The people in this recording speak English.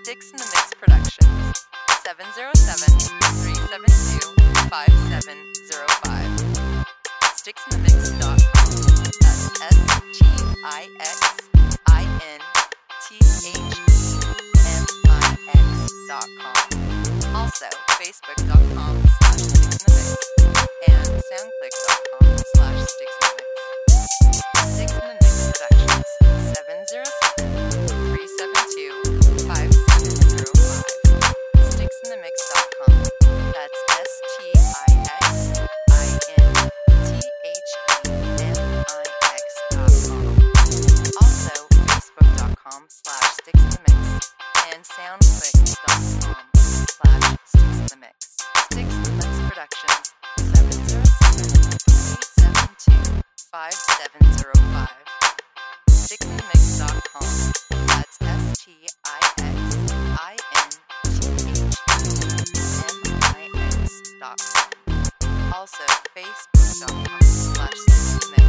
Sticks in the Mix Productions, 707-372-5705. SticksInTheMix.com. That's SticksInTheMix.com. Also, Facebook.com/SticksInTheMix and SoundClick.com/SticksInTheMix. Sticks in the Mix Productions, 707-372-5705. SticksInTheMix.com. That's SticksInTheMix.com. Also, Facebook.com/SticksInTheMix and SoundClick.com/SticksInTheMix. Sticks in the Mix Productions, 707-372-5705. SticksInTheMix.com. That's SticksInTheMix.com. Also, Facebook.com/SticksInTheMix